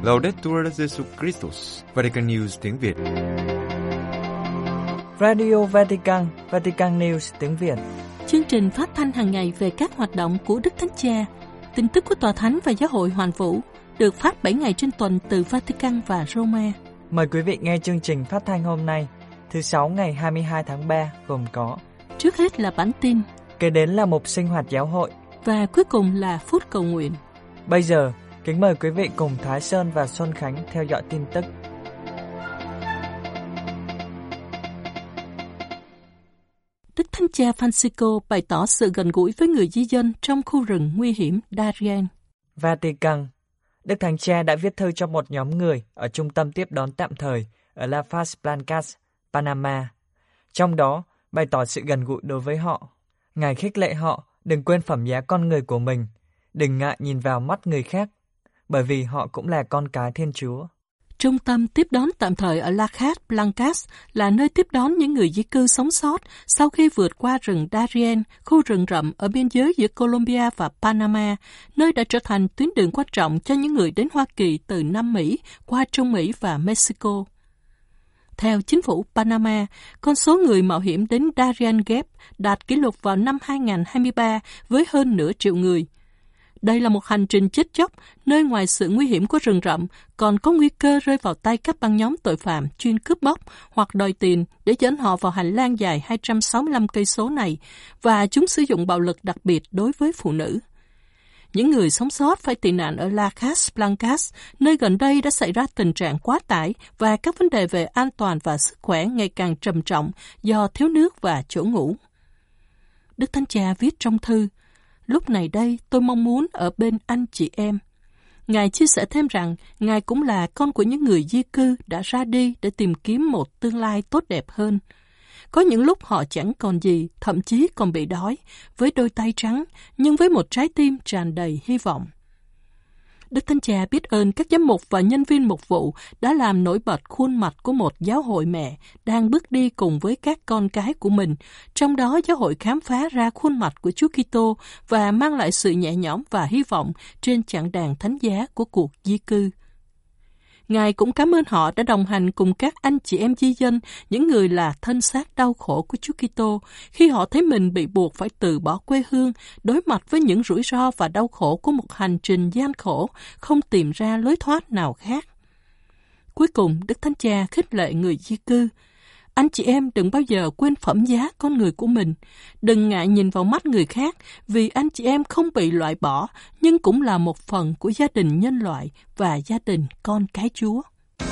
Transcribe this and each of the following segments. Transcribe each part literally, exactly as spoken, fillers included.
Laudetur Jesus Christus, Vatican News tiếng Việt. Radio Vatican, Vatican News tiếng Việt. Chương trình phát thanh hàng ngày về các hoạt động của Đức Thánh Cha, tin tức của Tòa Thánh và Giáo hội Hoàn Vũ, được phát bảy ngày trên tuần từ Vatican và Roma. Mời quý vị nghe chương trình phát thanh hôm nay, thứ Sáu ngày hai mươi hai tháng ba, gồm có: trước hết là bản tin, kế đến là mục sinh hoạt giáo hội, và cuối cùng là phút cầu nguyện. Bây giờ, kính mời quý vị cùng Thái Sơn và Xuân Khánh theo dõi tin tức. Đức Thánh Cha Francisco bày tỏ sự gần gũi với người di dân trong khu rừng nguy hiểm Darien. Vatican. Đức Thánh Cha đã viết thư cho một nhóm người ở trung tâm tiếp đón tạm thời ở La Paz Blancas, Panama. Trong đó, bày tỏ sự gần gũi đối với họ. Ngài khích lệ họ đừng quên phẩm giá con người của mình, đừng ngại nhìn vào mắt người khác, bởi vì họ cũng là con cái Thiên Chúa. Trung tâm tiếp đón tạm thời ở La Paz Blancas là nơi tiếp đón những người di cư sống sót sau khi vượt qua rừng Darien, khu rừng rậm ở biên giới giữa Colombia và Panama, nơi đã trở thành tuyến đường quan trọng cho những người đến Hoa Kỳ từ Nam Mỹ qua Trung Mỹ và Mexico. Theo chính phủ Panama, con số người mạo hiểm đến Darien Gap đạt kỷ lục vào năm hai không hai ba với hơn nửa triệu người. Đây là một hành trình chết chóc, nơi ngoài sự nguy hiểm của rừng rậm, còn có nguy cơ rơi vào tay các băng nhóm tội phạm chuyên cướp bóc hoặc đòi tiền để dẫn họ vào hành lang dài hai trăm sáu mươi lăm cây số này, và chúng sử dụng bạo lực đặc biệt đối với phụ nữ. Những người sống sót phải tị nạn ở La Paz Blancas, nơi gần đây đã xảy ra tình trạng quá tải và các vấn đề về an toàn và sức khỏe ngày càng trầm trọng do thiếu nước và chỗ ngủ. Đức Thánh Cha viết trong thư: lúc này đây tôi mong muốn ở bên anh chị em. Ngài chia sẻ thêm rằng Ngài cũng là con của những người di cư đã ra đi để tìm kiếm một tương lai tốt đẹp hơn. Có những lúc họ chẳng còn gì, thậm chí còn bị đói, với đôi tay trắng, nhưng với một trái tim tràn đầy hy vọng. Đức Thánh Cha biết ơn các giám mục và nhân viên mục vụ đã làm nổi bật khuôn mặt của một giáo hội mẹ đang bước đi cùng với các con cái của mình, trong đó giáo hội khám phá ra khuôn mặt của Chúa Kitô và mang lại sự nhẹ nhõm và hy vọng trên chặng đàn thánh giá của cuộc di cư. Ngài cũng cảm ơn họ đã đồng hành cùng các anh chị em di dân, những người là thân xác đau khổ của Chúa Kitô, khi họ thấy mình bị buộc phải từ bỏ quê hương, đối mặt với những rủi ro và đau khổ của một hành trình gian khổ, không tìm ra lối thoát nào khác. Cuối cùng, Đức Thánh Cha khích lệ người di cư: anh chị em đừng bao giờ quên phẩm giá con người của mình. Đừng ngại nhìn vào mắt người khác, vì anh chị em không bị loại bỏ, nhưng cũng là một phần của gia đình nhân loại và gia đình con cái Chúa.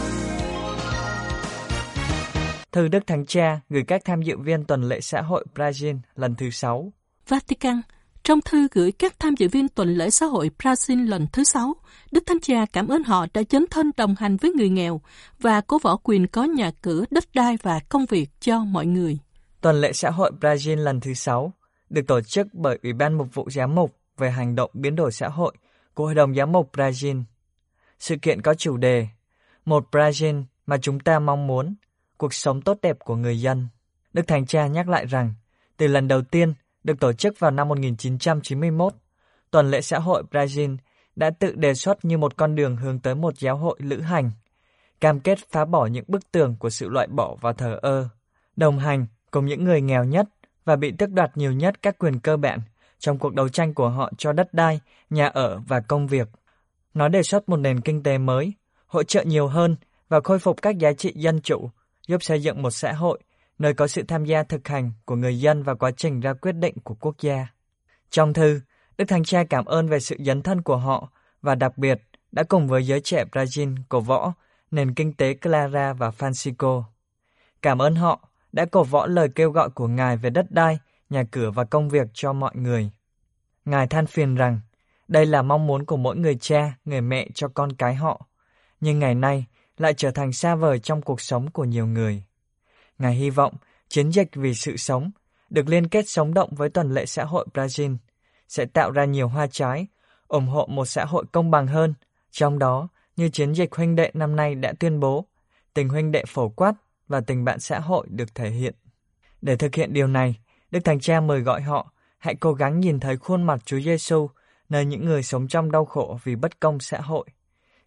Thư Đức Thánh Cha gửi các tham dự viên tuần lễ xã hội Brazil lần thứ sáu. Vatican. Trong thư gửi các tham dự viên tuần lễ xã hội Brazil lần thứ sáu, Đức Thánh Cha cảm ơn họ đã dấn thân đồng hành với người nghèo và cố võ quyền có nhà cửa, đất đai và công việc cho mọi người. Tuần lễ xã hội Brazil lần thứ sáu được tổ chức bởi Ủy ban Mục vụ Giám mục về hành động biến đổi xã hội của Hội đồng Giám mục Brazil. Sự kiện có chủ đề Một Brazil mà chúng ta mong muốn, cuộc sống tốt đẹp của người dân. Đức Thánh Cha nhắc lại rằng, từ lần đầu tiên được tổ chức vào năm một nghìn chín trăm chín mươi mốt, tuần lễ xã hội Brazil đã tự đề xuất như một con đường hướng tới một giáo hội lữ hành, cam kết phá bỏ những bức tường của sự loại bỏ và thờ ơ, đồng hành cùng những người nghèo nhất và bị tước đoạt nhiều nhất các quyền cơ bản trong cuộc đấu tranh của họ cho đất đai, nhà ở và công việc. Nó đề xuất một nền kinh tế mới, hỗ trợ nhiều hơn và khôi phục các giá trị dân chủ, giúp xây dựng một xã hội nơi có sự tham gia thực hành của người dân vào quá trình ra quyết định của quốc gia. Trong thư, Đức Thánh Cha cảm ơn về sự dấn thân của họ và đặc biệt đã cùng với giới trẻ Brazil cổ võ nền kinh tế Clara và Francisco. Cảm ơn họ đã cổ võ lời kêu gọi của Ngài về đất đai, nhà cửa và công việc cho mọi người. Ngài than phiền rằng đây là mong muốn của mỗi người cha, người mẹ cho con cái họ, nhưng ngày nay lại trở thành xa vời trong cuộc sống của nhiều người. Ngài hy vọng chiến dịch vì sự sống được liên kết sống động với tuần lễ xã hội Brazil sẽ tạo ra nhiều hoa trái, ủng hộ một xã hội công bằng hơn, trong đó như chiến dịch huynh đệ năm nay đã tuyên bố, tình huynh đệ phổ quát và tình bạn xã hội được thể hiện. Để thực hiện điều này, Đức Thánh Cha mời gọi họ hãy cố gắng nhìn thấy khuôn mặt Chúa Giêsu nơi những người sống trong đau khổ vì bất công xã hội.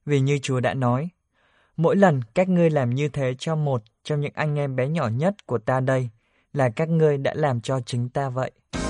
Vì như Chúa đã nói, mỗi lần các ngươi làm như thế cho một trong những anh em bé nhỏ nhất của ta đây, là các ngươi đã làm cho chính ta vậy.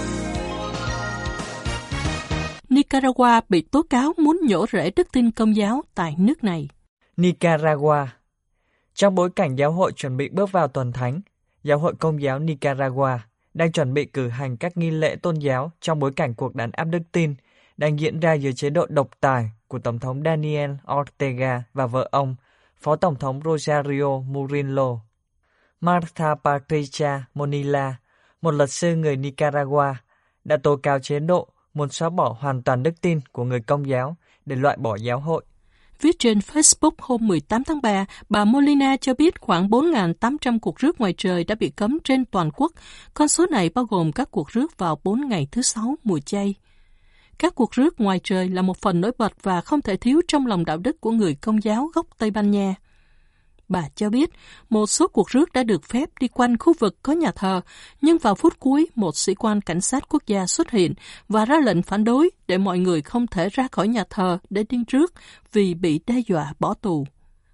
Nicaragua bị tố cáo muốn nhổ rễ đức tin Công giáo tại nước này. Nicaragua. Trong bối cảnh giáo hội chuẩn bị bước vào tuần thánh, Giáo hội Công giáo Nicaragua đang chuẩn bị cử hành các nghi lễ tôn giáo trong bối cảnh cuộc đàn áp đức tin đang diễn ra dưới chế độ độc tài của Tổng thống Daniel Ortega và vợ ông, Phó Tổng thống Rosario Murillo. Martha Patricia Monilla, một luật sư người Nicaragua, đã tố cáo chế độ muốn xóa bỏ hoàn toàn đức tin của người Công giáo để loại bỏ giáo hội. Viết trên Facebook hôm mười tám tháng ba, bà Molina cho biết khoảng bốn nghìn tám trăm cuộc rước ngoài trời đã bị cấm trên toàn quốc. Con số này bao gồm các cuộc rước vào bốn ngày thứ sáu mùa chay. Các cuộc rước ngoài trời là một phần nổi bật và không thể thiếu trong lòng đạo đức của người Công giáo gốc Tây Ban Nha. Bà cho biết một số cuộc rước đã được phép đi quanh khu vực có nhà thờ, nhưng vào phút cuối, một sĩ quan cảnh sát quốc gia xuất hiện và ra lệnh phản đối để mọi người không thể ra khỏi nhà thờ để đi rước vì bị đe dọa bỏ tù.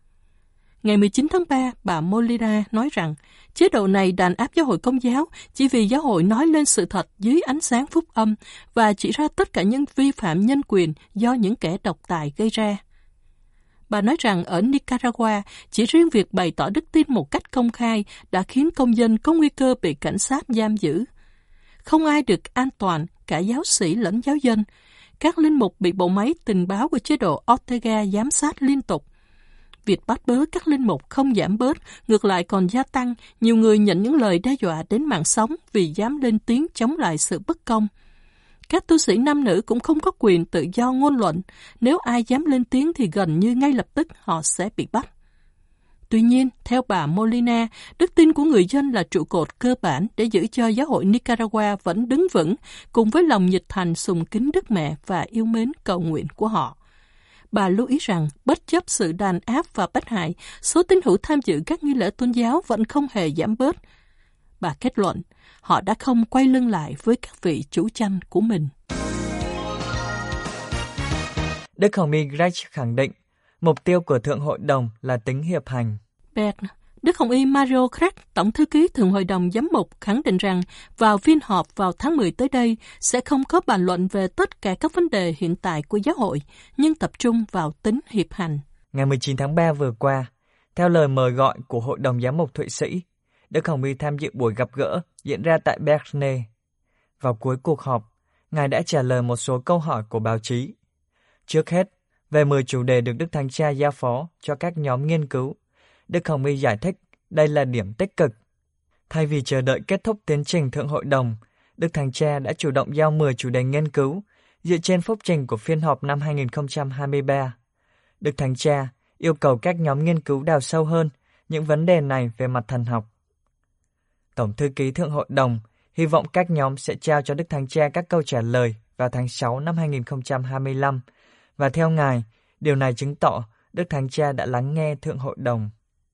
Ngày mười chín tháng ba, bà Molina nói rằng chế độ này đàn áp giáo hội Công giáo chỉ vì giáo hội nói lên sự thật dưới ánh sáng phúc âm và chỉ ra tất cả những vi phạm nhân quyền do những kẻ độc tài gây ra. Bà nói rằng ở Nicaragua, chỉ riêng việc bày tỏ đức tin một cách công khai đã khiến công dân có nguy cơ bị cảnh sát giam giữ. Không ai được an toàn, cả giáo sĩ lẫn giáo dân. Các linh mục bị bộ máy tình báo của chế độ Ortega giám sát liên tục. Việc bắt bớ các linh mục không giảm bớt, ngược lại còn gia tăng. Nhiều người nhận những lời đe dọa đến mạng sống vì dám lên tiếng chống lại sự bất công. Các tu sĩ nam nữ cũng không có quyền tự do ngôn luận. Nếu ai dám lên tiếng thì gần như ngay lập tức họ sẽ bị bắt. Tuy nhiên, theo bà Molina, đức tin của người dân là trụ cột cơ bản để giữ cho giáo hội Nicaragua vẫn đứng vững, cùng với lòng nhiệt thành sùng kính Đức Mẹ và yêu mến cầu nguyện của họ. Bà lưu ý rằng, bất chấp sự đàn áp và bắt hại, số tín hữu tham dự các nghi lễ tôn giáo vẫn không hề giảm bớt. Bà kết luận, họ đã không quay lưng lại với các vị chủ chăn của mình. Đức Hồng Y Grech khẳng định, mục tiêu của Thượng Hội đồng là tính hiệp hành. Beth, Đức Hồng Y Mario Grech, Tổng thư ký Thượng Hội đồng Giám mục, khẳng định rằng vào phiên họp vào tháng mười tới đây sẽ không có bàn luận về tất cả các vấn đề hiện tại của giáo hội, nhưng tập trung vào tính hiệp hành. Ngày mười chín tháng ba vừa qua, theo lời mời gọi của Hội đồng Giám mục Thụy Sĩ, Đức Hồng Y tham dự buổi gặp gỡ diễn ra tại Berne. Vào cuối cuộc họp, Ngài đã trả lời một số câu hỏi của báo chí. Trước hết, về mười chủ đề được Đức Thánh Cha giao phó cho các nhóm nghiên cứu, Đức Hồng Y giải thích đây là điểm tích cực. Thay vì chờ đợi kết thúc tiến trình Thượng Hội đồng, Đức Thánh Cha đã chủ động giao mười chủ đề nghiên cứu dựa trên phúc trình của phiên họp năm hai không hai ba. Đức Thánh Cha yêu cầu các nhóm nghiên cứu đào sâu hơn những vấn đề này về mặt thần học. Tổng thư ký Thượng Hội đồng hy vọng các nhóm sẽ trao cho Đức Thánh Cha các câu trả lời vào tháng sáu năm hai không hai lăm, và theo Ngài, điều này chứng tỏ Đức Thánh Cha đã lắng nghe Thượng Hội đồng.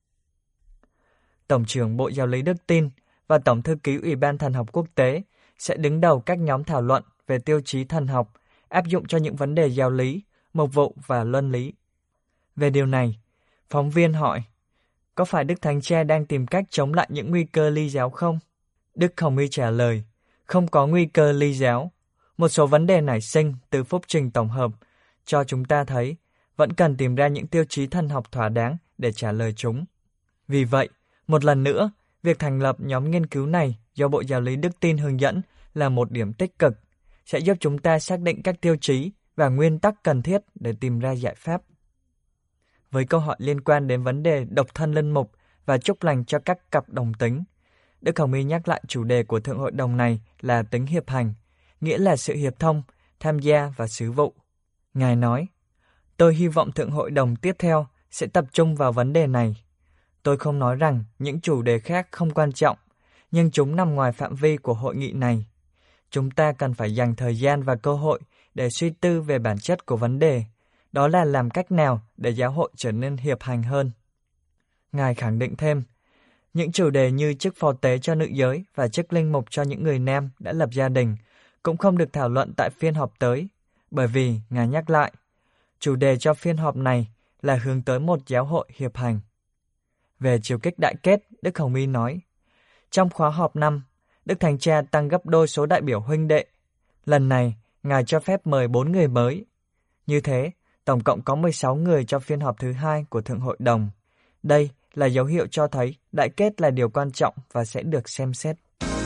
Tổng trưởng Bộ Giáo lý Đức tin và Tổng thư ký Ủy ban Thần học Quốc tế sẽ đứng đầu các nhóm thảo luận về tiêu chí thần học áp dụng cho những vấn đề giáo lý, mục vụ và luân lý. Về điều này, phóng viên hỏi, có phải Đức Thánh Cha đang tìm cách chống lại những nguy cơ ly giáo không? Đức Hồng Y trả lời, không có nguy cơ ly giáo. Một số vấn đề nảy sinh từ phúc trình tổng hợp cho chúng ta thấy vẫn cần tìm ra những tiêu chí thần học thỏa đáng để trả lời chúng. Vì vậy, một lần nữa, việc thành lập nhóm nghiên cứu này do Bộ Giáo lý Đức tin hướng dẫn là một điểm tích cực, sẽ giúp chúng ta xác định các tiêu chí và nguyên tắc cần thiết để tìm ra giải pháp. Với câu hỏi liên quan đến vấn đề độc thân linh mục và chúc lành cho các cặp đồng tính, Đức Hồng Y nhắc lại chủ đề của Thượng Hội đồng này là tính hiệp hành, nghĩa là sự hiệp thông, tham gia và sứ vụ. Ngài nói, tôi hy vọng Thượng Hội đồng tiếp theo sẽ tập trung vào vấn đề này. Tôi không nói rằng những chủ đề khác không quan trọng, nhưng chúng nằm ngoài phạm vi của hội nghị này. Chúng ta cần phải dành thời gian và cơ hội để suy tư về bản chất của vấn đề, đó là làm cách nào để giáo hội trở nên hiệp hành hơn. Ngài khẳng định thêm, những chủ đề như chức phó tế cho nữ giới và chức linh mục cho những người nam đã lập gia đình cũng không được thảo luận tại phiên họp tới, bởi vì, Ngài nhắc lại, chủ đề cho phiên họp này là hướng tới một giáo hội hiệp hành. Về chiều kích đại kết, Đức Hồng Y nói, trong khóa họp năm, Đức Thánh Cha tăng gấp đôi số đại biểu huynh đệ. Lần này, Ngài cho phép mời bốn người mới. Như thế, tổng cộng có mười sáu người cho phiên họp thứ hai của Thượng Hội đồng. Đây là dấu hiệu cho thấy đại kết là điều quan trọng và sẽ được xem xét.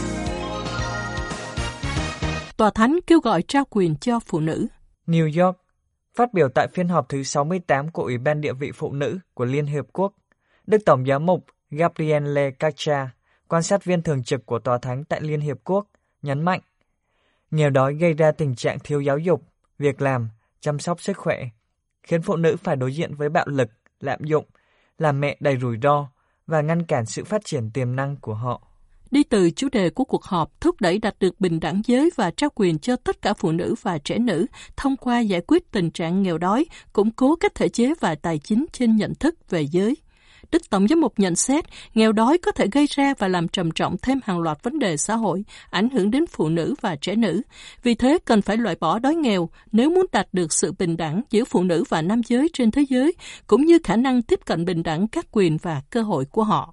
Tòa Thánh kêu gọi trao quyền cho phụ nữ. New York, phát biểu tại phiên họp thứ sáu mươi tám của Ủy ban Địa vị Phụ nữ của Liên Hiệp Quốc, Đức Tổng giám mục Gabriele Cacha, quan sát viên thường trực của Tòa Thánh tại Liên Hiệp Quốc, nhấn mạnh, nghèo đói gây ra tình trạng thiếu giáo dục, việc làm, chăm sóc sức khỏe, khiến phụ nữ phải đối diện với bạo lực, lạm dụng, làm mẹ đầy rủi ro và ngăn cản sự phát triển tiềm năng của họ. Đi từ chủ đề của cuộc họp thúc đẩy đạt được bình đẳng giới và trao quyền cho tất cả phụ nữ và trẻ nữ thông qua giải quyết tình trạng nghèo đói, củng cố các thể chế và tài chính trên nhận thức về giới. Đức Tổng giám mục nhận xét, nghèo đói có thể gây ra và làm trầm trọng thêm hàng loạt vấn đề xã hội, ảnh hưởng đến phụ nữ và trẻ nữ. Vì thế, cần phải loại bỏ đói nghèo nếu muốn đạt được sự bình đẳng giữa phụ nữ và nam giới trên thế giới, cũng như khả năng tiếp cận bình đẳng các quyền và cơ hội của họ.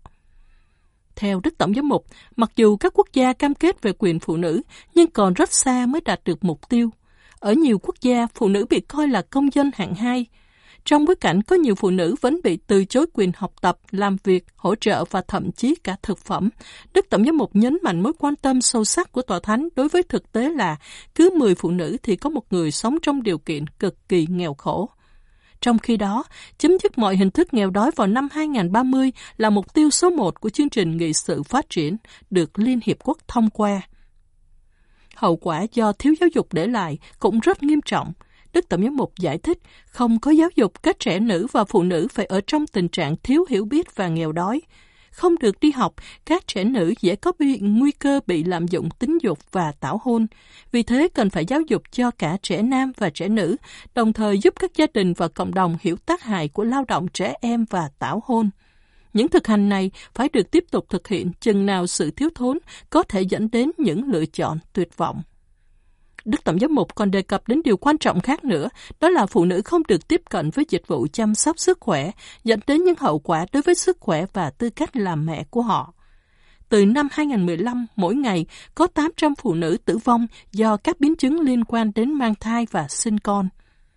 Theo Đức Tổng giám mục, mặc dù các quốc gia cam kết về quyền phụ nữ, nhưng còn rất xa mới đạt được mục tiêu. Ở nhiều quốc gia, phụ nữ bị coi là công dân hạng hai. Trong bối cảnh có nhiều phụ nữ vẫn bị từ chối quyền học tập, làm việc, hỗ trợ và thậm chí cả thực phẩm, Đức Tổng giám mục nhấn mạnh mối quan tâm sâu sắc của Tòa Thánh đối với thực tế là cứ mười phụ nữ thì có một người sống trong điều kiện cực kỳ nghèo khổ. Trong khi đó, chấm dứt mọi hình thức nghèo đói vào năm hai không ba mươi là mục tiêu số một của chương trình nghị sự phát triển được Liên Hiệp Quốc thông qua. Hậu quả do thiếu giáo dục để lại cũng rất nghiêm trọng. Đức Tổng giám mục giải thích, không có giáo dục, các trẻ nữ và phụ nữ phải ở trong tình trạng thiếu hiểu biết và nghèo đói. Không được đi học, các trẻ nữ dễ có bị nguy cơ bị lạm dụng tính dục và tảo hôn. Vì thế cần phải giáo dục cho cả trẻ nam và trẻ nữ, đồng thời giúp các gia đình và cộng đồng hiểu tác hại của lao động trẻ em và tảo hôn. Những thực hành này phải được tiếp tục thực hiện chừng nào sự thiếu thốn có thể dẫn đến những lựa chọn tuyệt vọng. Đức Tổng giám mục còn đề cập đến điều quan trọng khác nữa, đó là phụ nữ không được tiếp cận với dịch vụ chăm sóc sức khỏe, dẫn đến những hậu quả đối với sức khỏe và tư cách làm mẹ của họ. Từ năm hai không một lăm, mỗi ngày có tám trăm phụ nữ tử vong do các biến chứng liên quan đến mang thai và sinh con.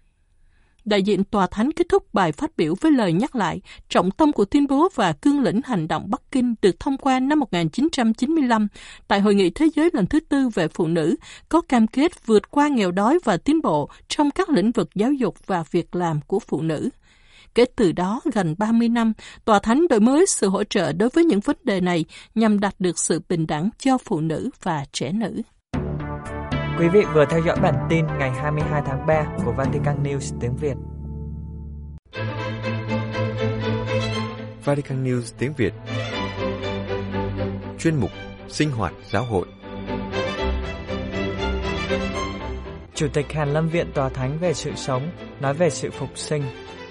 Đại diện Tòa Thánh kết thúc bài phát biểu với lời nhắc lại, trọng tâm của tuyên bố và cương lĩnh hành động Bắc Kinh được thông qua năm một nghìn chín trăm chín mươi lăm tại Hội nghị Thế giới lần thứ tư về phụ nữ, có cam kết vượt qua nghèo đói và tiến bộ trong các lĩnh vực giáo dục và việc làm của phụ nữ. Kể từ đó, gần ba mươi năm, Tòa Thánh đổi mới sự hỗ trợ đối với những vấn đề này nhằm đạt được sự bình đẳng cho phụ nữ và trẻ nữ. Quý vị vừa theo dõi bản tin ngày hai mươi hai tháng ba của Vatican News tiếng Việt. Vatican News tiếng Việt. Chuyên mục Sinh hoạt giáo hội. Chủ tịch Hàn Lâm Viện Tòa Thánh về sự sống nói về sự phục sinh.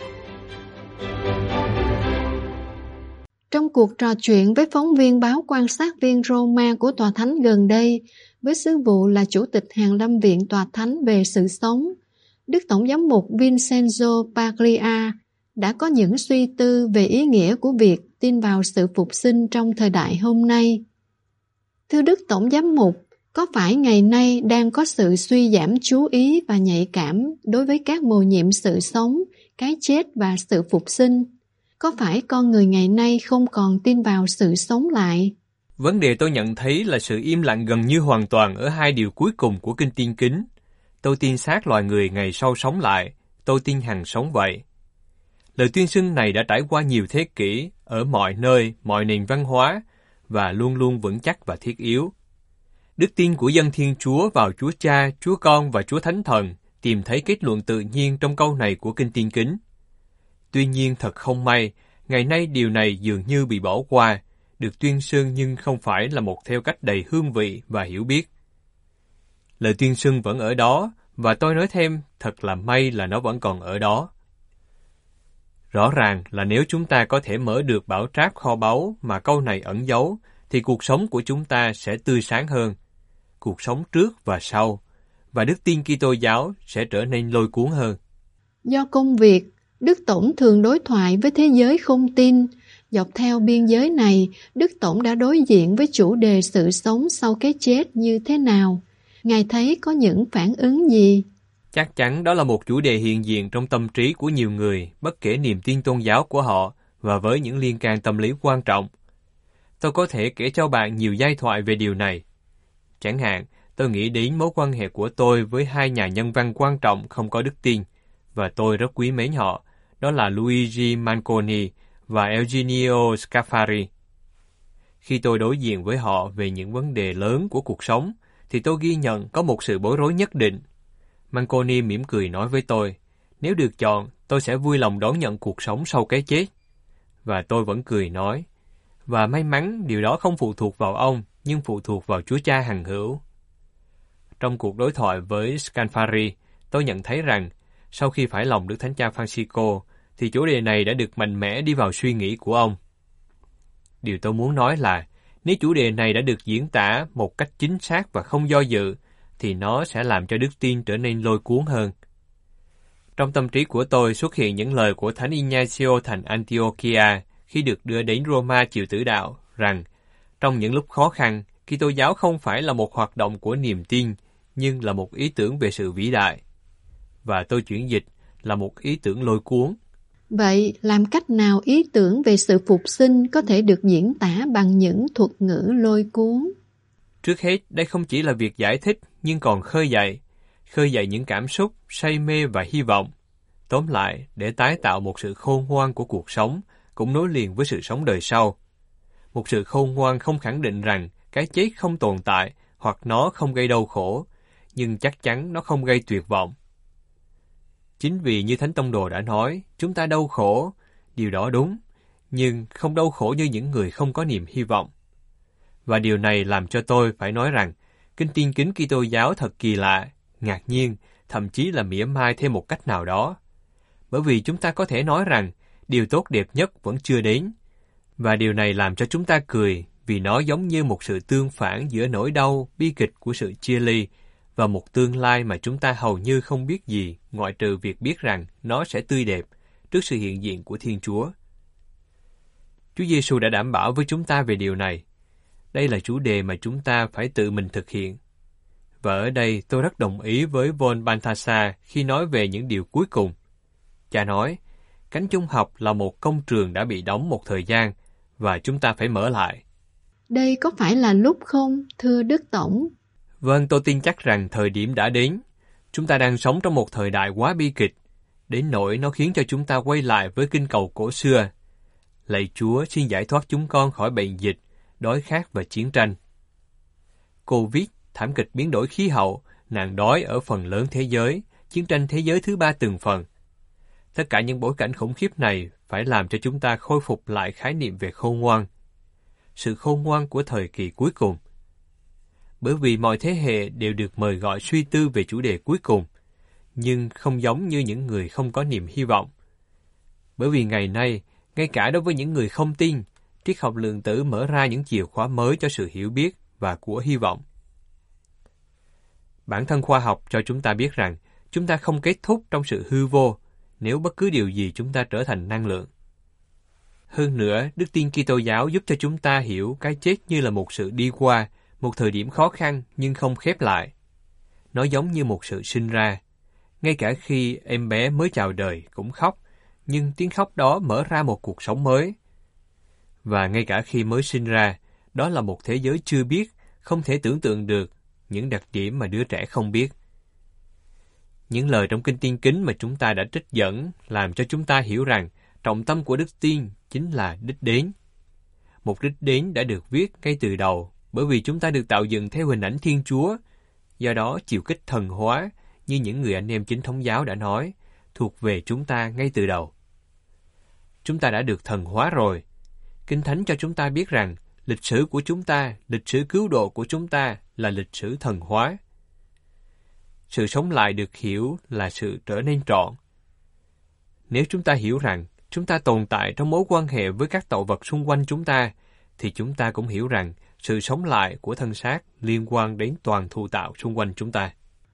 Trong cuộc trò chuyện với phóng viên báo Quan sát viên Roma của Tòa Thánh gần đây, với sứ vụ là Chủ tịch Hàn Lâm Viện Tòa Thánh về sự sống, Đức Tổng giám mục Vincenzo Paglia đã có những suy tư về ý nghĩa của việc tin vào sự phục sinh trong thời đại hôm nay. Thưa Đức Tổng giám mục, có phải ngày nay đang có sự suy giảm chú ý và nhạy cảm đối với các mầu nhiệm sự sống, cái chết và sự phục sinh? Có phải con người ngày nay không còn tin vào sự sống lại? Vấn đề tôi nhận thấy là sự im lặng gần như hoàn toàn ở hai điều cuối cùng của Kinh Tiên Kính. Tôi tin xác loài người ngày sau sống lại, tôi tin hằng sống vậy. Lời tuyên xưng này đã trải qua nhiều thế kỷ, ở mọi nơi, mọi nền văn hóa, và luôn luôn vững chắc và thiết yếu. Đức tin của dân Thiên Chúa vào Chúa Cha, Chúa Con và Chúa Thánh Thần tìm thấy kết luận tự nhiên trong câu này của Kinh Tiên Kính. Tuy nhiên thật không may, ngày nay điều này dường như bị bỏ qua, được tuyên xưng nhưng không phải là một theo cách đầy hương vị và hiểu biết. Lời tuyên xưng vẫn ở đó, và tôi nói thêm, thật là may là nó vẫn còn ở đó. Rõ ràng là nếu chúng ta có thể mở được bảo tráp kho báu mà câu này ẩn giấu, thì cuộc sống của chúng ta sẽ tươi sáng hơn. Cuộc sống trước và sau, và đức tin Kitô giáo sẽ trở nên lôi cuốn hơn. Do công việc, Đức Tổng thường đối thoại với thế giới không tin. Dọc theo biên giới này, Đức Tổng đã đối diện với chủ đề sự sống sau cái chết như thế nào? Ngài thấy có những phản ứng gì? Chắc chắn đó là một chủ đề hiện diện trong tâm trí của nhiều người, bất kể niềm tin tôn giáo của họ và với những liên can tâm lý quan trọng. Tôi có thể kể cho bạn nhiều giai thoại về điều này. Chẳng hạn, tôi nghĩ đến mối quan hệ của tôi với hai nhà nhân văn quan trọng không có đức tin, và tôi rất quý mến họ, đó là Luigi Manconi và Eugenio Scafari. Khi tôi đối diện với họ về những vấn đề lớn của cuộc sống, thì tôi ghi nhận có một sự bối rối nhất định. Manconi mỉm cười nói với tôi, nếu được chọn, tôi sẽ vui lòng đón nhận cuộc sống sau cái chết. Và tôi vẫn cười nói, và may mắn điều đó không phụ thuộc vào ông, nhưng phụ thuộc vào Chúa Cha hằng hữu. Trong cuộc đối thoại với Scafari, tôi nhận thấy rằng, sau khi phải lòng Đức Thánh Cha Francisco, thì chủ đề này đã được mạnh mẽ đi vào suy nghĩ của ông. Điều tôi muốn nói là, nếu chủ đề này đã được diễn tả một cách chính xác và không do dự, thì nó sẽ làm cho đức tin trở nên lôi cuốn hơn. Trong tâm trí của tôi xuất hiện những lời của Thánh Ignacio thành Antiochia khi được đưa đến Roma chịu tử đạo, rằng trong những lúc khó khăn, Kitô giáo không phải là một hoạt động của niềm tin, nhưng là một ý tưởng về sự vĩ đại. Và tôi chuyển dịch là một ý tưởng lôi cuốn. Vậy, làm cách nào ý tưởng về sự phục sinh có thể được diễn tả bằng những thuật ngữ lôi cuốn? Trước hết, đây không chỉ là việc giải thích, nhưng còn khơi dậy, khơi dậy những cảm xúc, say mê và hy vọng. Tóm lại, để tái tạo một sự khôn ngoan của cuộc sống, cũng nối liền với sự sống đời sau. Một sự khôn ngoan không khẳng định rằng cái chết không tồn tại hoặc nó không gây đau khổ, nhưng chắc chắn nó không gây tuyệt vọng. Chính vì như Thánh Tông Đồ đã nói, chúng ta đau khổ, điều đó đúng, nhưng không đau khổ như những người không có niềm hy vọng. Và điều này làm cho tôi phải nói rằng, kinh tin kính Kitô giáo thật kỳ lạ, ngạc nhiên, thậm chí là mỉa mai thêm một cách nào đó. Bởi vì chúng ta có thể nói rằng, điều tốt đẹp nhất vẫn chưa đến. Và điều này làm cho chúng ta cười, vì nó giống như một sự tương phản giữa nỗi đau, bi kịch của sự chia ly, và một tương lai mà chúng ta hầu như không biết gì, ngoại trừ việc biết rằng nó sẽ tươi đẹp trước sự hiện diện của Thiên Chúa. Chúa Giêsu đã đảm bảo với chúng ta về điều này. Đây là chủ đề mà chúng ta phải tự mình thực hiện. Và ở đây tôi rất đồng ý với von Balthasar khi nói về những điều cuối cùng. Cha nói, cánh chung học là một công trường đã bị đóng một thời gian, và chúng ta phải mở lại. Đây có phải là lúc không, thưa Đức Tổng? Vâng, tôi tin chắc rằng thời điểm đã đến. Chúng ta đang sống trong một thời đại quá bi kịch, đến nỗi nó khiến cho chúng ta quay lại với kinh cầu cổ xưa. Lạy Chúa, xin giải thoát chúng con khỏi bệnh dịch, đói khát và chiến tranh. Covid, thảm kịch biến đổi khí hậu, nạn đói ở phần lớn thế giới, chiến tranh thế giới thứ ba từng phần. Tất cả những bối cảnh khủng khiếp này phải làm cho chúng ta khôi phục lại khái niệm về khôn ngoan. Sự khôn ngoan của thời kỳ cuối cùng. Bởi vì mọi thế hệ đều được mời gọi suy tư về chủ đề cuối cùng, nhưng không giống như những người không có niềm hy vọng. Bởi vì ngày nay, ngay cả đối với những người không tin, triết học lượng tử mở ra những chìa khóa mới cho sự hiểu biết và của hy vọng. Bản thân khoa học cho chúng ta biết rằng chúng ta không kết thúc trong sự hư vô nếu bất cứ điều gì chúng ta trở thành năng lượng. Hơn nữa, đức tin Kitô giáo giúp cho chúng ta hiểu cái chết như là một sự đi qua, một thời điểm khó khăn nhưng không khép lại. Nó giống như một sự sinh ra. Ngay cả khi em bé mới chào đời cũng khóc, nhưng tiếng khóc đó mở ra một cuộc sống mới. Và ngay cả khi mới sinh ra, đó là một thế giới chưa biết, không thể tưởng tượng được những đặc điểm mà đứa trẻ không biết. Những lời trong Kinh Tiên Kính mà chúng ta đã trích dẫn làm cho chúng ta hiểu rằng trọng tâm của đức tin chính là đích đến. Một đích đến đã được viết ngay từ đầu, bởi vì chúng ta được tạo dựng theo hình ảnh Thiên Chúa, do đó chiều kích thần hóa, như những người anh em chính thống giáo đã nói, thuộc về chúng ta ngay từ đầu. Chúng ta đã được thần hóa rồi. Kinh Thánh cho chúng ta biết rằng lịch sử của chúng ta, lịch sử cứu độ của chúng ta là lịch sử thần hóa. Sự sống lại được hiểu là sự trở nên trọn. Nếu chúng ta hiểu rằng chúng ta tồn tại trong mối quan hệ với các tạo vật xung quanh chúng ta, thì chúng ta cũng hiểu rằng sự sống lại của thân xác liên quan đến toàn thụ tạo xung quanh chúng ta.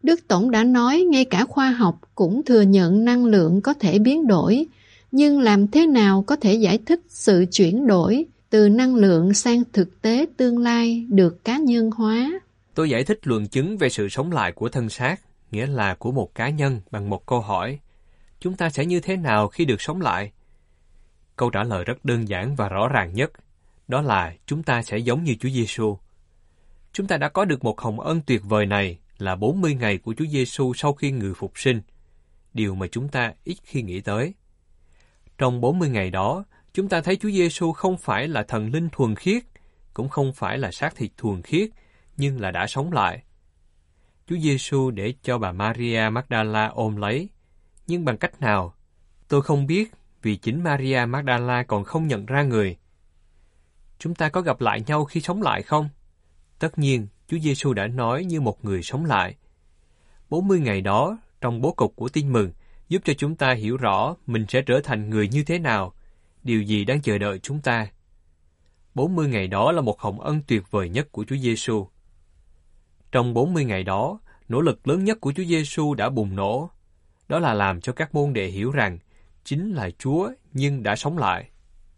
Đức Tổng đã nói ngay cả khoa học cũng thừa nhận năng lượng có thể biến đổi, nhưng làm thế nào có thể giải thích sự chuyển đổi từ năng lượng sang thực tế tương lai được cá nhân hóa? Tôi giải thích luận chứng về sự sống lại của thân xác, nghĩa là của một cá nhân, bằng một câu hỏi. Chúng ta sẽ như thế nào khi được sống lại? Câu trả lời rất đơn giản và rõ ràng nhất, đó là chúng ta sẽ giống như Chúa Giêsu. Chúng ta đã có được một hồng ân tuyệt vời này là bốn mươi ngày của Chúa Giêsu sau khi người phục sinh, điều mà chúng ta ít khi nghĩ tới. Trong bốn mươi ngày đó, chúng ta thấy Chúa Giêsu không phải là thần linh thuần khiết, cũng không phải là xác thịt thuần khiết, nhưng là đã sống lại. Chúa Giêsu để cho bà Maria Magdala ôm lấy, nhưng bằng cách nào? Tôi không biết, vì chính Maria Magdala còn không nhận ra người. Chúng ta có gặp lại nhau khi sống lại không? Tất nhiên, Chúa Giêsu đã nói như một người sống lại. bốn mươi ngày đó, trong bố cục của Tin Mừng, giúp cho chúng ta hiểu rõ mình sẽ trở thành người như thế nào, điều gì đang chờ đợi chúng ta. bốn mươi ngày đó là một hồng ân tuyệt vời nhất của Chúa Giêsu. Trong bốn mươi ngày đó, nỗ lực lớn nhất của Chúa Giêsu đã bùng nổ. Đó là làm cho các môn đệ hiểu rằng chính là Chúa nhưng đã sống lại.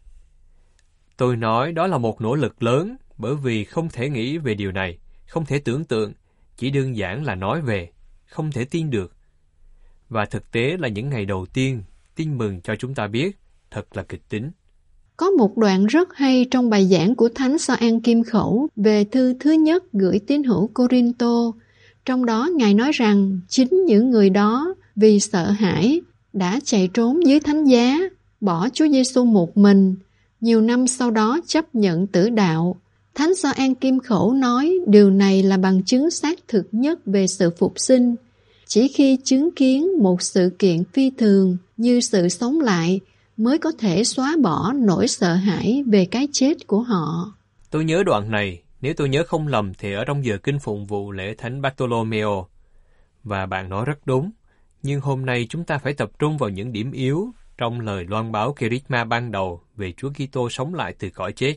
Tôi nói đó là một nỗ lực lớn bởi vì không thể nghĩ về điều này, không thể tưởng tượng, chỉ đơn giản là nói về, không thể tin được. Và thực tế là những ngày đầu tiên, Tin Mừng cho chúng ta biết, thật là kịch tính. Có một đoạn rất hay trong bài giảng của Thánh Gioan Kim Khẩu về thư thứ nhất gửi tín hữu Cô-rin-tô. Trong đó Ngài nói rằng chính những người đó vì sợ hãi đã chạy trốn dưới thánh giá, bỏ Chúa Giêsu một mình, nhiều năm sau đó chấp nhận tử đạo. Thánh Gioan Kim Khẩu nói điều này là bằng chứng xác thực nhất về sự phục sinh. Chỉ khi chứng kiến một sự kiện phi thường như sự sống lại mới có thể xóa bỏ nỗi sợ hãi về cái chết của họ. Tôi nhớ đoạn này, nếu tôi nhớ không lầm thì ở trong giờ kinh phụng vụ lễ Thánh Bartolomeo. Và bạn nói rất đúng, nhưng hôm nay chúng ta phải tập trung vào những điểm yếu trong lời loan báo Kerygma ban đầu về Chúa Kitô sống lại từ cõi chết.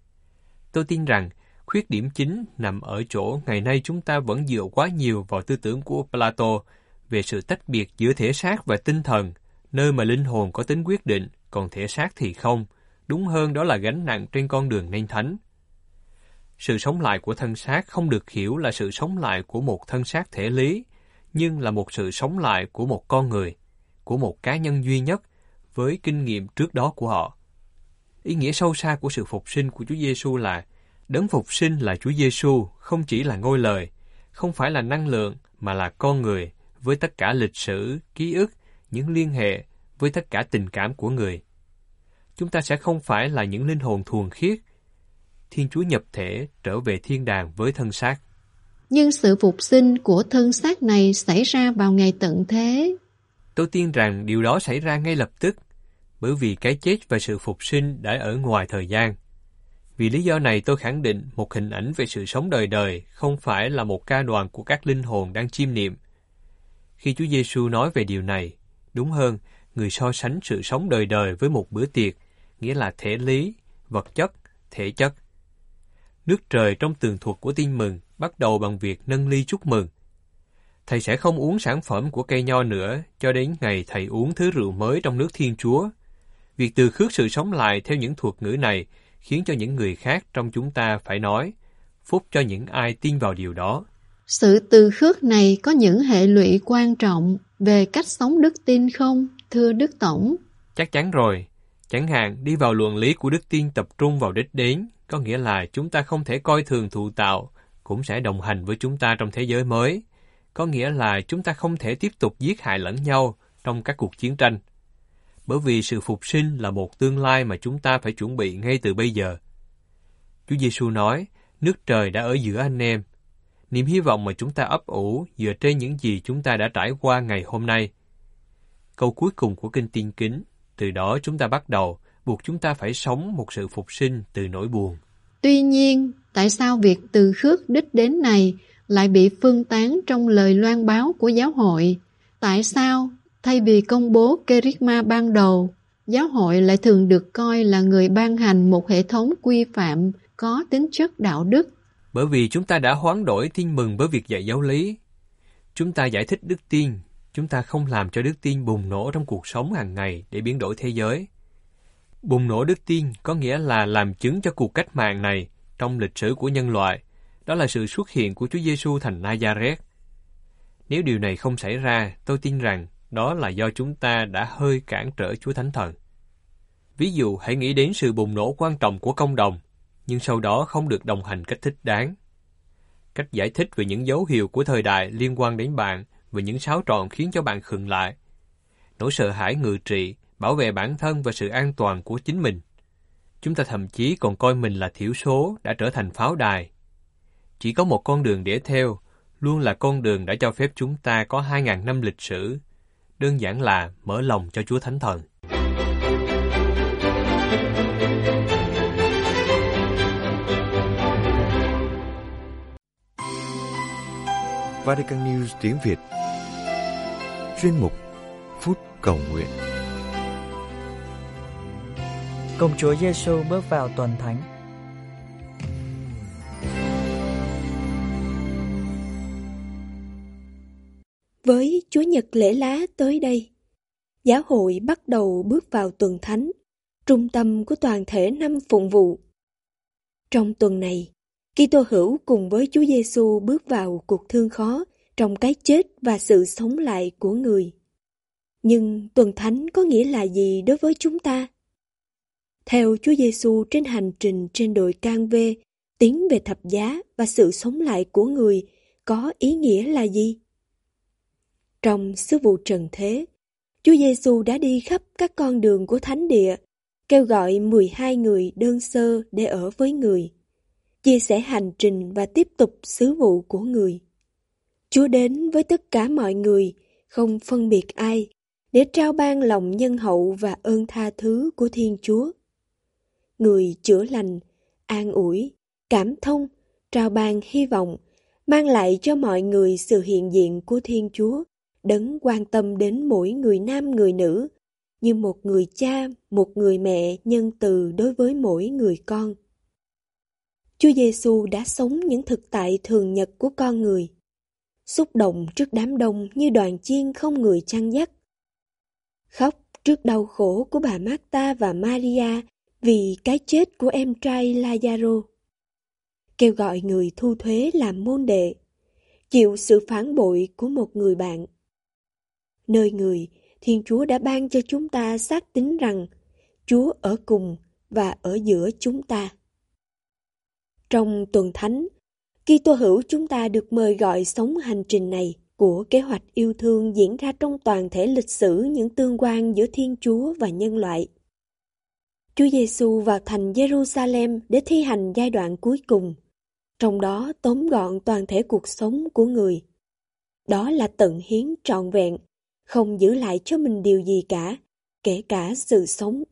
Tôi tin rằng khuyết điểm chính nằm ở chỗ ngày nay chúng ta vẫn dựa quá nhiều vào tư tưởng của Plato về sự tách biệt giữa thể xác và tinh thần, nơi mà linh hồn có tính quyết định, còn thể xác thì không. Đúng hơn đó là gánh nặng trên con đường nên thánh. Sự sống lại của thân xác không được hiểu là sự sống lại của một thân xác thể lý, nhưng là một sự sống lại của một con người, của một cá nhân duy nhất, với kinh nghiệm trước đó của họ. Ý nghĩa sâu xa của sự phục sinh của Chúa Giêsu là đấng phục sinh là Chúa Giêsu, không chỉ là ngôi lời, không phải là năng lượng, mà là con người, với tất cả lịch sử, ký ức, những liên hệ, với tất cả tình cảm của người. Chúng ta sẽ không phải là những linh hồn thuần khiết. Thiên Chúa nhập thể trở về thiên đàng với thân xác. Nhưng sự phục sinh của thân xác này xảy ra vào ngày tận thế. Tôi tin rằng điều đó xảy ra ngay lập tức, bởi vì cái chết và sự phục sinh đã ở ngoài thời gian. Vì lý do này tôi khẳng định một hình ảnh về sự sống đời đời không phải là một ca đoàn của các linh hồn đang chiêm niệm. Khi Chúa Giêsu nói về điều này, đúng hơn, người so sánh sự sống đời đời với một bữa tiệc, nghĩa là thể lý, vật chất, thể chất. Nước trời trong tường thuật của Tin Mừng bắt đầu bằng việc nâng ly chúc mừng. Thầy sẽ không uống sản phẩm của cây nho nữa cho đến ngày thầy uống thứ rượu mới trong nước Thiên Chúa. Việc từ khước sự sống lại theo những thuật ngữ này khiến cho những người khác trong chúng ta phải nói, phúc cho những ai tin vào điều đó. Sự từ khước này có những hệ lụy quan trọng về cách sống đức tin không, thưa Đức Tổng? Chắc chắn rồi. Chẳng hạn, đi vào luận lý của đức tin tập trung vào đích đến, có nghĩa là chúng ta không thể coi thường thụ tạo, cũng sẽ đồng hành với chúng ta trong thế giới mới. Có nghĩa là chúng ta không thể tiếp tục giết hại lẫn nhau trong các cuộc chiến tranh. Bởi vì sự phục sinh là một tương lai mà chúng ta phải chuẩn bị ngay từ bây giờ. Chúa Giêsu nói, nước trời đã ở giữa anh em. Niềm hy vọng mà chúng ta ấp ủ dựa trên những gì chúng ta đã trải qua ngày hôm nay. Câu cuối cùng của Kinh Tiên Kính, từ đó chúng ta bắt đầu, buộc chúng ta phải sống một sự phục sinh từ nỗi buồn. Tuy nhiên, tại sao việc từ khước đích đến này lại bị phân tán trong lời loan báo của giáo hội? Tại sao, thay vì công bố Kerygma ban đầu, giáo hội lại thường được coi là người ban hành một hệ thống quy phạm có tính chất đạo đức? Bởi vì chúng ta đã hoán đổi Tin Mừng với việc dạy giáo lý. Chúng ta giải thích đức tin, chúng ta không làm cho đức tin bùng nổ trong cuộc sống hàng ngày để biến đổi thế giới. Bùng nổ đức tin có nghĩa là làm chứng cho cuộc cách mạng này trong lịch sử của nhân loại. Đó là sự xuất hiện của Chúa Giêsu thành Nazareth. Nếu điều này không xảy ra, tôi tin rằng đó là do chúng ta đã hơi cản trở Chúa Thánh Thần. Ví dụ, hãy nghĩ đến sự bùng nổ quan trọng của công đồng, nhưng sau đó không được đồng hành cách thích đáng. Cách giải thích về những dấu hiệu của thời đại liên quan đến bạn và những xáo trộn khiến cho bạn khựng lại. Nỗi sợ hãi ngự trị, bảo vệ bản thân và sự an toàn của chính mình. Chúng ta thậm chí còn coi mình là thiểu số đã trở thành pháo đài. Chỉ có một con đường để theo, luôn là con đường đã cho phép chúng ta có hai ngàn năm lịch sử. Đơn giản là mở lòng cho Chúa Thánh Thần. Vatican News tiếng Việt. Chuyên mục Phút Cầu Nguyện. Công Chúa Giêsu bước vào tuần thánh. Với Chúa Nhật lễ lá tới đây, giáo hội bắt đầu bước vào tuần thánh, trung tâm của toàn thể năm phụng vụ. Trong tuần này, Kitô hữu cùng với Chúa Giêsu bước vào cuộc thương khó trong cái chết và sự sống lại của người. Nhưng tuần thánh có nghĩa là gì đối với chúng ta? Theo Chúa Giêsu trên hành trình trên đồi Can Vê, tiến về thập giá và sự sống lại của người có ý nghĩa là gì? Trong sứ vụ trần thế, Chúa Giêsu đã đi khắp các con đường của thánh địa, kêu gọi mười hai người đơn sơ để ở với người, chia sẻ hành trình và tiếp tục sứ vụ của người. Chúa đến với tất cả mọi người, không phân biệt ai, để trao ban lòng nhân hậu và ơn tha thứ của Thiên Chúa. Người chữa lành, an ủi, cảm thông, trao ban hy vọng, mang lại cho mọi người sự hiện diện của Thiên Chúa, đấng quan tâm đến mỗi người nam người nữ, như một người cha, một người mẹ nhân từ đối với mỗi người con. Chúa Giêsu đã sống những thực tại thường nhật của con người, xúc động trước đám đông như đoàn chiên không người chăn dắt, khóc trước đau khổ của bà Marta và Maria vì cái chết của em trai Lazaro, kêu gọi người thu thuế làm môn đệ, chịu sự phản bội của một người bạn. Nơi người, Thiên Chúa đã ban cho chúng ta xác tín rằng Chúa ở cùng và ở giữa chúng ta. Trong tuần thánh, Kitô hữu chúng ta được mời gọi sống hành trình này của kế hoạch yêu thương diễn ra trong toàn thể lịch sử những tương quan giữa Thiên Chúa và nhân loại. Chúa Giêsu vào thành Jerusalem để thi hành giai đoạn cuối cùng, trong đó tóm gọn toàn thể cuộc sống của người. Đó là tận hiến trọn vẹn, không giữ lại cho mình điều gì cả, kể cả sự sống.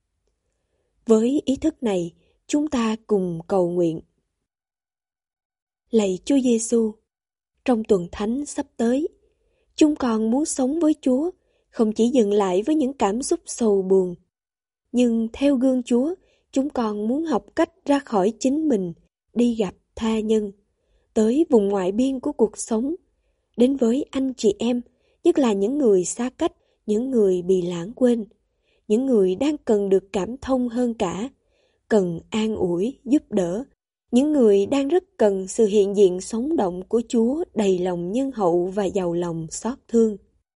Với ý thức này, chúng ta cùng cầu nguyện. Lạy Chúa Giêsu, trong tuần thánh sắp tới, chúng con muốn sống với Chúa, không chỉ dừng lại với những cảm xúc sầu buồn. Nhưng theo gương Chúa, chúng con muốn học cách ra khỏi chính mình, đi gặp tha nhân, tới vùng ngoại biên của cuộc sống, đến với anh chị em, nhất là những người xa cách, những người bị lãng quên, những người đang cần được cảm thông hơn cả, cần an ủi, giúp đỡ, những người đang rất cần sự hiện diện sống động của Chúa đầy lòng nhân hậu và giàu lòng xót thương.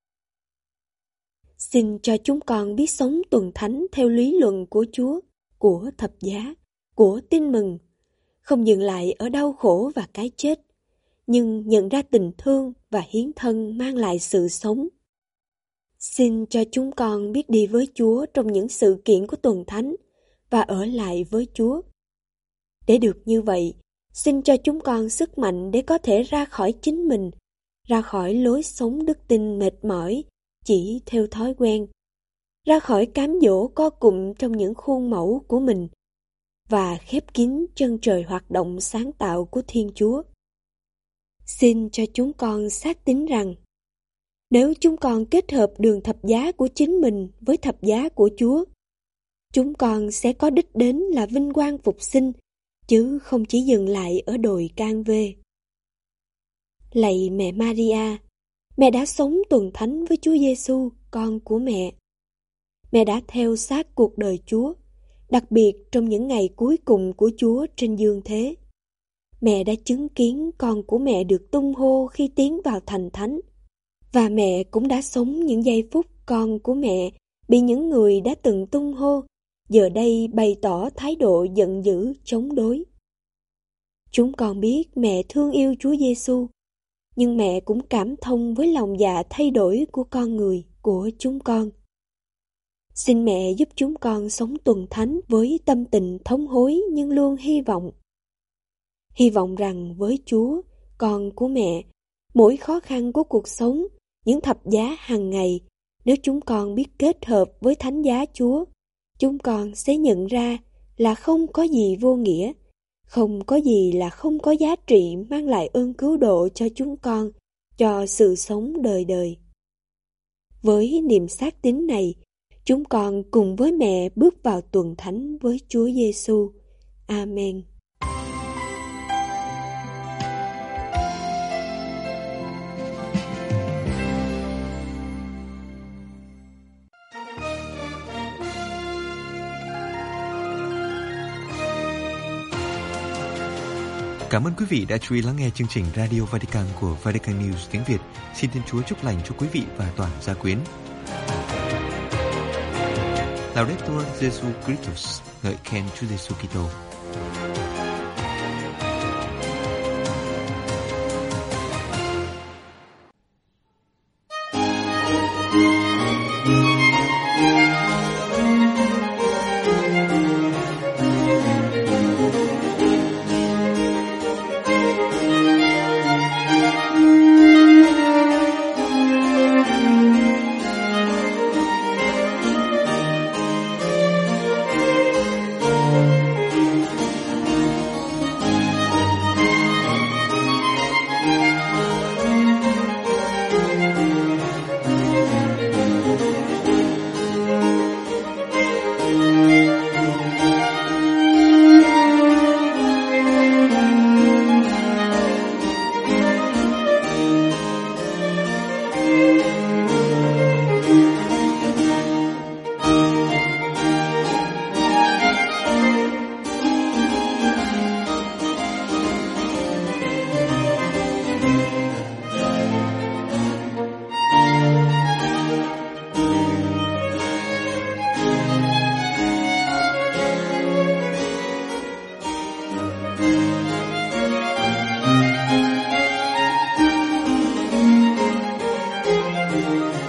Xin cho chúng con biết sống tuần thánh theo lý luận của Chúa, của thập giá, của tin mừng, không dừng lại ở đau khổ và cái chết, nhưng nhận ra tình thương và hiến thân mang lại sự sống. Xin cho chúng con biết đi với Chúa trong những sự kiện của tuần thánh và ở lại với Chúa. Để được như vậy, xin cho chúng con sức mạnh để có thể ra khỏi chính mình, ra khỏi lối sống đức tin mệt mỏi, chỉ theo thói quen, ra khỏi cám dỗ co cụm trong những khuôn mẫu của mình, và khép kín chân trời hoạt động sáng tạo của Thiên Chúa. Xin cho chúng con xác tín rằng, nếu chúng con kết hợp đường thập giá của chính mình với thập giá của Chúa, chúng con sẽ có đích đến là vinh quang phục sinh, chứ không chỉ dừng lại ở đồi Can Vê. Lạy Mẹ Maria, Mẹ đã sống tuần thánh với Chúa Giêsu, con của mẹ. Mẹ đã theo sát cuộc đời Chúa, đặc biệt trong những ngày cuối cùng của Chúa trên dương thế. Mẹ đã chứng kiến con của mẹ được tung hô khi tiến vào thành thánh. Và mẹ cũng đã sống những giây phút con của mẹ bị những người đã từng tung hô, giờ đây bày tỏ thái độ giận dữ chống đối. Chúng con biết mẹ thương yêu Chúa Giêsu, nhưng mẹ cũng cảm thông với lòng dạ thay đổi của con người, của chúng con. Xin mẹ giúp chúng con sống tuần thánh với tâm tình thống hối nhưng luôn hy vọng. Hy vọng rằng với Chúa, con của mẹ, mỗi khó khăn của cuộc sống, những thập giá hàng ngày, nếu chúng con biết kết hợp với thánh giá Chúa, chúng con sẽ nhận ra là không có gì vô nghĩa, không có gì là không có giá trị mang lại ơn cứu độ cho chúng con, cho sự sống đời đời. Với niềm xác tín này, chúng con cùng với mẹ bước vào tuần thánh với Chúa Giêsu. Amen. Cảm ơn quý vị đã chú ý lắng nghe chương trình Radio Vatican của Vatican News tiếng Việt. Xin Thiên Chúa chúc lành cho quý vị và toàn gia quyến. Laudetur Jesu Christus, ngợi khen Chúa Giêsu Kitô. Thank you.